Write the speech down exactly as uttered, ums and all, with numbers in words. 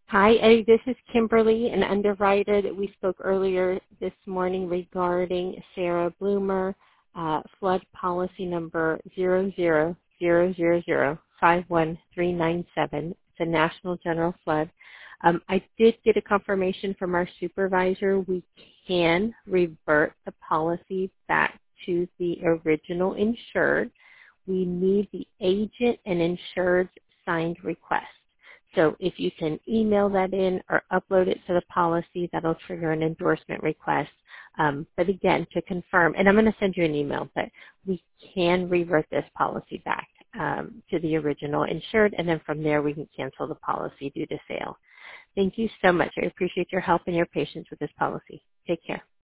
Hi, Eddie. This is Kimberly, an underwriter that we spoke earlier this morning regarding Sarah Bloomer, uh, flood policy number zero zero zero zero zero five one three nine seven. It's a national general flood. Um, I did get a confirmation from our supervisor. We can revert the policy back to the original insured. We need the agent and insured's signed request. So if you can email that in or upload it to the policy, that'll trigger an endorsement request. Um, but again, to confirm, and I'm going to send you an email, but we can revert this policy back um, to the original insured, and then from there we can cancel the policy due to sale. Thank you so much. I appreciate your help and your patience with this policy. Take care.